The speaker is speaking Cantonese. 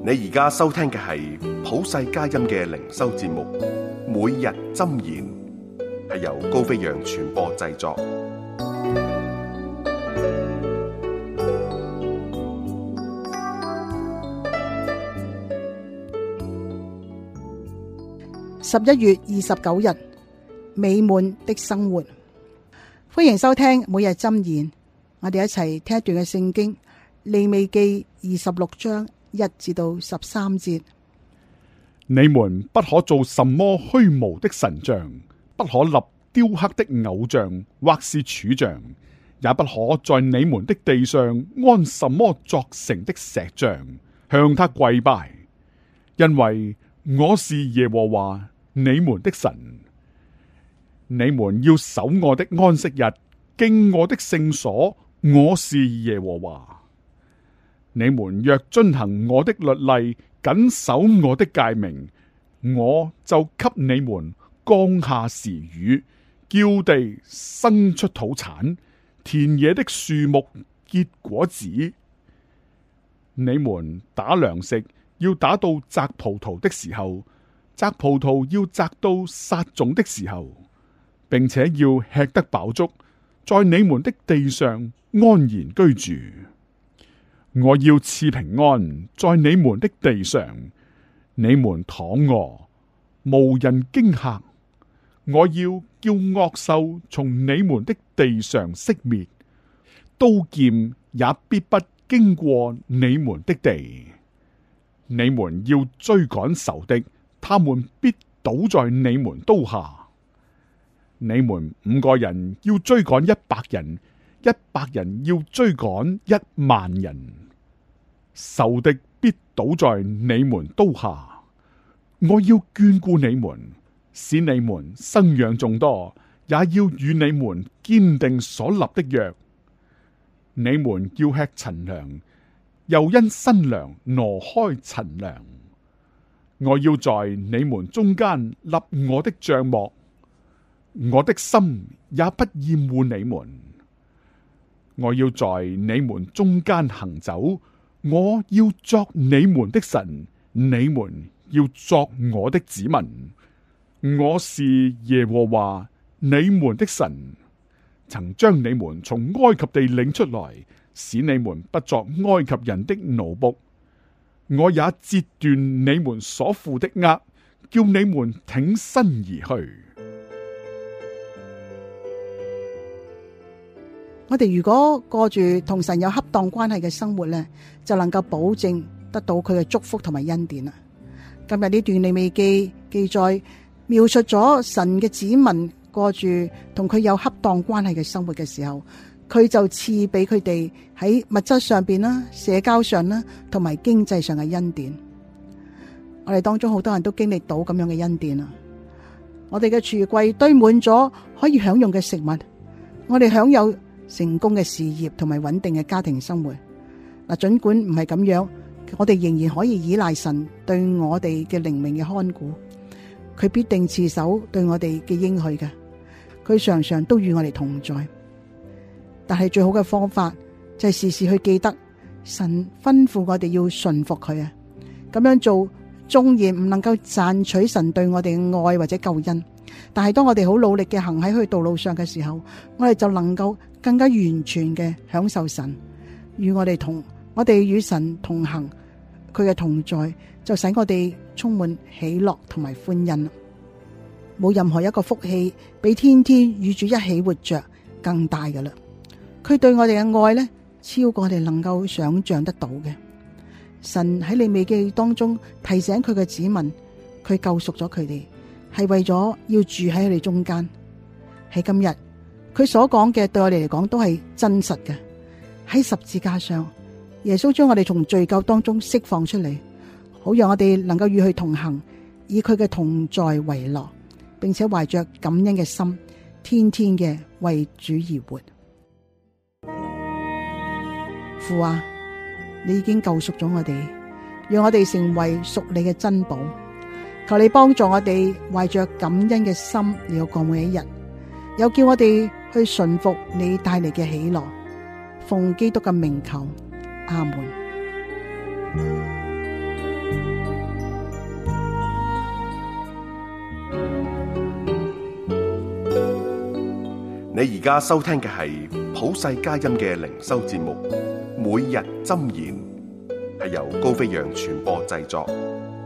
你而家收聽嘅係普世佳音嘅靈修節目，每日箴言，係由高飛揚傳播製作。 11月29日，美滿的生活。歡迎收聽每日箴言，我哋一齊聽一段嘅聖經，利未記26章1至到13節。 你們不可做什麼虛無的神像，不可立雕刻的偶像或是柱像，也不可在你們的地上安什麼作成的石像，向他跪拜，因為我是耶和華你們的神。你們要守我的安息日，敬我的聖所，我是耶和華。你們若遵行我的律例，謹守我的誡命，我就給你們降下時雨，叫地生出土產，田野的樹木結果子。你們打糧食，要打到摘葡萄的時候，摘葡萄要摘到撒種的時候，並且要吃得飽足，在你們的地上安然居住。我要賜平安在你們的地上，你們躺臥，無人驚嚇。我要叫惡獸從你們的地上息滅，刀劍也必不經過你們的地。你們要追趕仇敵，他們必倒在你們刀下。你們5個人要追趕100人，100人要追趕10000人。仇敵必倒在你們刀下。我要眷顧你們，使你們生養眾多，也要與你們堅定所立的約。你們要吃陳糧，又因新糧挪開陳糧。我要在你們中間立我的帳幕，我的心也不厭惡你們。我要在你們中間行走，我要作你們的神，你們要作我的子民。我是耶和華你們的神，曾將你們從埃及地領出來，使你們不作埃及人的奴僕。我也折斷你們所負的軛，叫你們挺身而去。 我哋如果過住同神有恰當關係嘅生活呢，就能夠保證得到佢嘅祝福同埋恩典啦。今日呢段利未記記載描述咗神嘅子民過住同佢有恰當關係嘅生活嘅時候，佢就賜俾佢哋喺物質上邊啦、社交上啦，同埋經濟上嘅恩典。我哋當中好多人都經歷到咁樣嘅恩典啦。我哋嘅櫥櫃堆滿咗可以享用嘅食物，我哋享有成功嘅事業同埋穩定嘅家庭生活。嗱，盡管唔係咁樣，我哋仍然可以依賴神對我哋嘅靈命嘅看顧，佢必定持守對我哋嘅應許嘅，佢常常都與我哋同在。但係最好嘅方法就係時時去記得神吩咐我哋要順服佢啊！咁樣做縱然唔能夠賺取神對我哋嘅愛或者救恩，但係當我哋好努力嘅行喺佢道路上嘅時候，我哋就能夠更加完全嘅享受神與我哋與神同行，佢嘅同在就使我哋充滿喜樂同埋歡欣。冇任何一個福氣比天天與主一起活着更大㗎喇。佢對我哋嘅愛呢，超過我哋能夠想象得到嘅。神喺利未記當中提醒佢嘅子民，佢救贖咗佢哋，係為咗要住喺佢哋中間。喺今日，佢所講嘅對我哋嚟講都係真實嘅。喺十字架上，耶穌將我哋從罪疚當中釋放出嚟，好讓我哋能夠與佢同行，以佢嘅同在為樂，並且懷着感恩嘅心，天天嘅為主而活。父啊，你已經救贖咗我哋，讓我哋成為屬你嘅珍寶。求你幫助我哋懷着感恩嘅心嚟到過每一日，又叫我哋去順服你帶嚟嘅喜樂。奉基督嘅名求，阿門。 你而家收聽嘅係普世佳音嘅靈修節目《每日箴言》，係由高飛揚傳播製作。